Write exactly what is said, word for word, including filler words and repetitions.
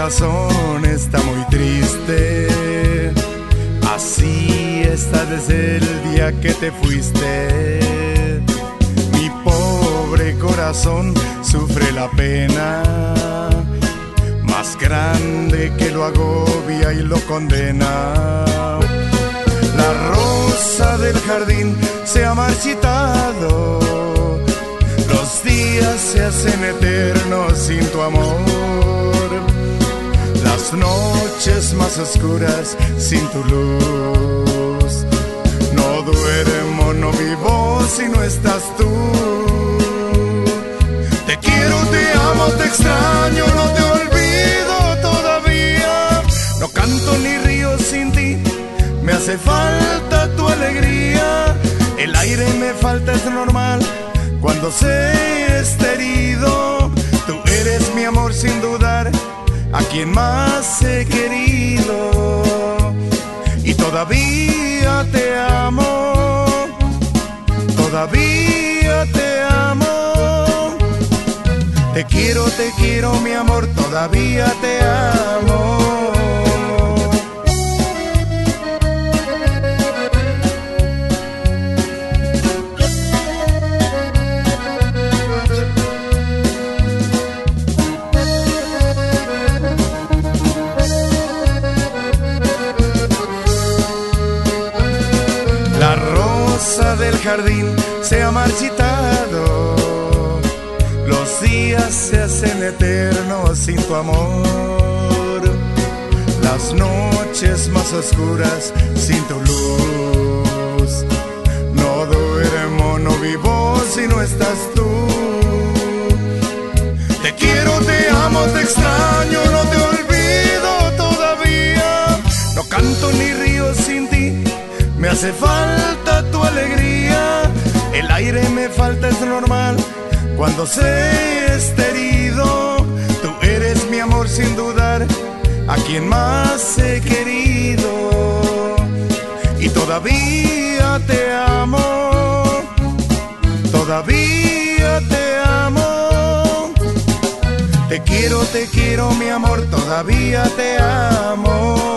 corazón está muy triste. Así está desde el día que te fuiste. Mi pobre corazón sufre la pena más grande que lo agobia y lo condena. La rosa del jardín se ha marchitado, los días se hacen eternos sin tu amor, las noches más oscuras sin tu luz. No duermo, no vivo si no estás tú. Te quiero, te amo, te extraño, no te olvido todavía. No canto ni río sin ti, me hace falta tu alegría. El aire me falta, es normal cuando se está herido. Tú eres mi amor sin dudar, a quien más he querido. Y todavía te amo, todavía te amo. Te quiero, te quiero mi amor, todavía te amo. La rosa del jardín se ha marchitado, los días se hacen eternos sin tu amor, las noches más oscuras sin tu luz. No duermo, no vivo si no estás tú. Te quiero, te amo, te extraño, no te olvido todavía. No canto ni río sin ti, me hace falta tu alegría. El aire me falta, es normal cuando se está herido. Tú eres mi amor sin dudar, a quien más he querido. Y todavía te amo, todavía te amo. Te quiero, te quiero mi amor, todavía te amo.